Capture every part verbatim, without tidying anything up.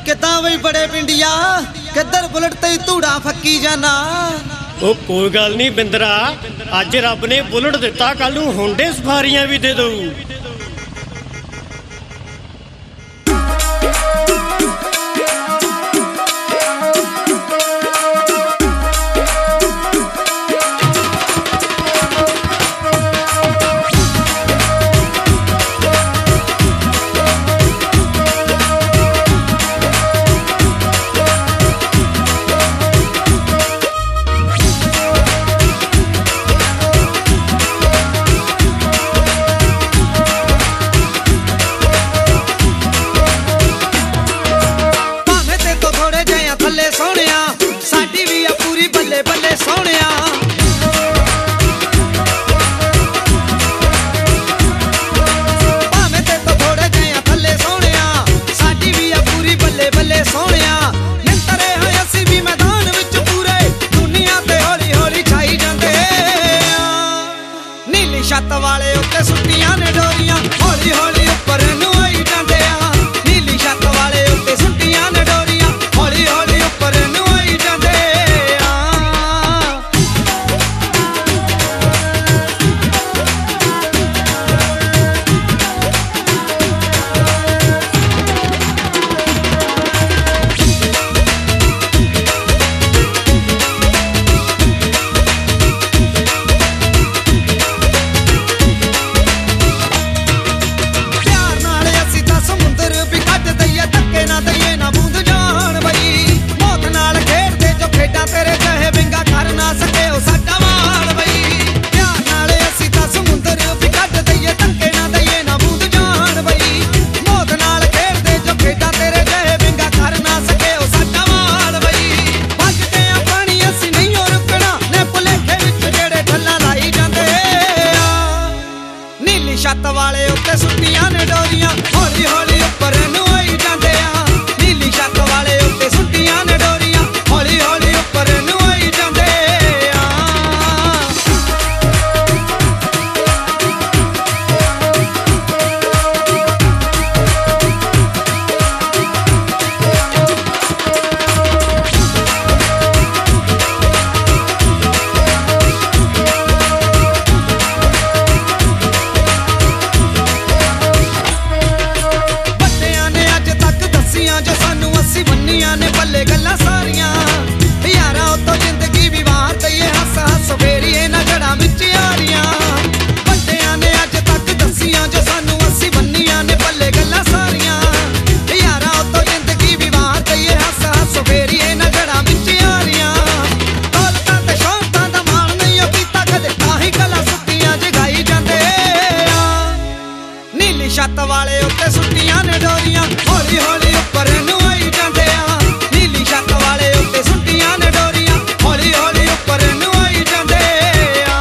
ਕਿੱਦਾਂ ਬਈ ਬੜੇ ਪਿੰਡੀਆ ਕਿੱਧਰ ਬੁਲਟ ਤੇ ਧੂੜਾ ਫੱਕੀ ਜਾਣਾ। ਉਹ ਕੋਈ ਗੱਲ ਨਹੀਂ ਬਿੰਦਰਾ, ਅੱਜ ਰੱਬ ਨੇ ਬੁਲਟ ਦਿੱਤਾ, ਕੱਲ ਨੂੰ ਹੋਂਡੇ ਸਫਾਰੀਆਂ ਵੀ ਦੇ ਦਊ। ਛੱਤ ਵਾਲੇ ਉੱਤੇ ਸੁੱਟੀਆਂ ਨੇ ਡੋਰੀਆਂ, ਹੌਲੀ ਹੌਲੀ ਉੱਪਰ ਨੂੰ ਆਈ ਜਾਂਦੇ ਆ। ਨੀਲੀ ਛੱਤ ਵਾਲੇ ਉੱਤੇ ਸੁੱਟੀਆਂ ਨੇ ਡੋਰੀਆਂ, ਹੌਲੀ ਹੌਲੀ ਉੱਪਰ ਨੂੰ ਆਈ ਜਾਂਦੇ ਆ। ਛੱਤ ਵਾਲੇ ਉੱਤੇ ਸੁੱਟੀਆਂ ਨੇ ਡੋਰੀਆਂ, ਹੌਲੀ ਹੌਲੀ ਉੱਪਰ ਨੂੰ ਆਈ ਜਾਂਦੇ ਆ। ਨੀਲੀ ਛੱਤ ਵਾਲੇ ਉੱਤੇ ਸੁੱਟੀਆਂ ਨੇ ਡੋਰੀਆਂ, ਹੌਲੀ ਹੌਲੀ ਉੱਪਰ ਨੂੰ ਆਈ ਜਾਂਦੇ ਆ। ਨੇ ਬੱਲੇ ਗੱਲਾਂ ਸਾਰੀਆਂ ਯਾਰਾਂ ਉਤੋਂ ਜ਼ਿੰਦਗੀ ਵੀ ਵਾਰ ਦਈਏ, ਹੱਸ ਹੱਸ ਫੇਰੀ ਇਹਨਾਂ ਜੜਾਂ ਵਿੱਚ ਆਰੀਆਂ। ਵੱਡਿਆਂ ਨੇ ਅੱਜ ਤੱਕ ਦੱਸੀਆਂ ਜੋ ਸਾਨੂੰ ਅਸੀਂ ਬੰਨੀਆਂ ਨੇ ਬੱਲੇ ਗੱਲਾਂ ਸਾਰੀਆਂ ਯਾਰਾਂ ਉਤੋਂ ਜ਼ਿੰਦਗੀ ਵੀ ਵਾਰ ਦਈਏ, ਹੱਸ ਹੱਸ ਫੇਰੀ ਇਹਨਾਂ ਜੜਾਂ ਵਿੱਚ ਆਰੀਆਂ। ਦੌਲਤਾਂ ਤੇ ਸ਼ੌਹਰਤਾਂ ਦਾ ਮਾਣ ਨਹੀਂ ਉਹ ਕੀਤਾ ਕਦੇ, ਤਾਂ ਹੀ ਗਲਾਂ ਸੁੱਤੀਆਂ ਜਗਾਈ ਜਾਂਦੇ ਆ। ਨੀਲੀ ਛੱਤ ਵਾਲੇ ਉੱਤੇ ਸੁੱਟੀਆਂ ਨੇ ਡੋਰੀਆਂ, ਹੌਲੀ ਹੌਲੀ ਉੱਪਰ ਨੂੰ ਆਈ ਜਾਂਦੇ ਆ। ਛੱਤ ਵਾਲੇ ਉੱਤੇ ਸੁੱਟੀਆਂ ਨੇ ਡੋਰੀਆਂ, ਹੌਲੀ ਹੌਲੀ ਉੱਪਰ ਨੂੰ ਆਈ ਜਾਂਦੇ ਆ।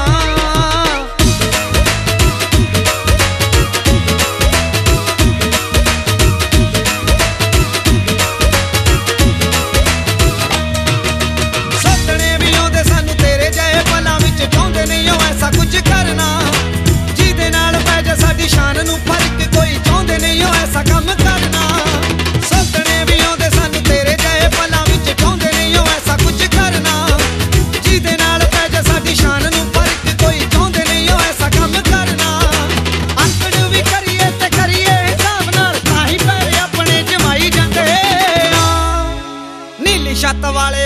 ਸੋਚਣੇ ਵੀ ਆਉਂਦੇ ਸਾਨੂੰ ਤੇਰੇ ਜਿਹੇ ਪਲਾਂ ਵਿੱਚ, ਚਾਹੁੰਦੇ ਨਹੀਂ ਉਹ ਐਸਾ ਕੁਝ ਕਰਨਾ ਜਿਹਦੇ ਨਾਲ ਪੈ ਜਾ ਸਾਡੀ ਸ਼ਾਨ ਨੂੰ ਫਰਕ, ਕੋਈ ਚਾਹੁੰਦੇ ਨਹੀਂ ਉਹ ਐਸਾ ਕੰਮ ਕਰਨਾ। ਸੋਚਣੇ ਵੀ ਆਉਂਦੇ ਸਾਨੂੰ ਤੇਰੇ ਜਿਹੇ ਪਲਾਂ ਚਾਹੁੰਦੇ ਨਹੀਂ ਉਹ ਐਸਾ ਕੁਝ ਕਰਨਾ ਜਿਹਦੇ ਨਾਲ ਪੈ ਜਾ ਸਾਡੀ ਸ਼ਾਨ ਨੂੰ ਫਰਕ, ਕੋਈ ਚਾਹੁੰਦੇ ਨਹੀਂ ਉਹ ਐਸਾ ਕੰਮ ਕਰਨਾ। ਅੰਕੜ ਵੀ ਕਰੀਏ ਤੇ ਕਰੀਏ ਹਿਸਾਬ ਨਾਲ, ਤਾਂ ਹੀ ਪੈਰ ਆਪਣੇ ਜਮਾਈ ਜਾਂਦੇ ਆ। ਨੀਲੀ ਛੱਤ ਵਾਲੇ